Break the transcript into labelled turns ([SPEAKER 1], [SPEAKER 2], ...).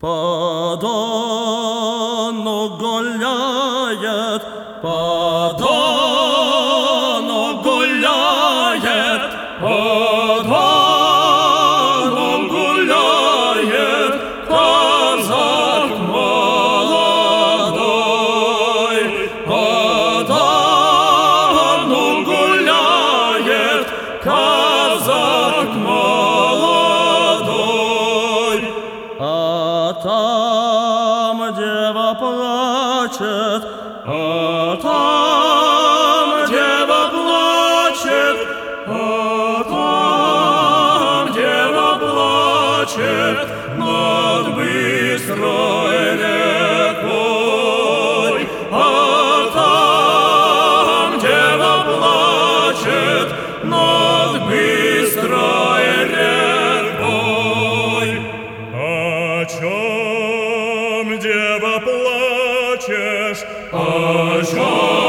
[SPEAKER 1] По Дону гуляет, по Дону гуляет, по Дону гуляет казак молодой, по Дону гуляет казак молодой. А там дева плачет, а там дева плачет, а там дева плачет над быстрой рекой, а там дева плачет над быстрой рекой. О чем, дева, плачешь? О чем?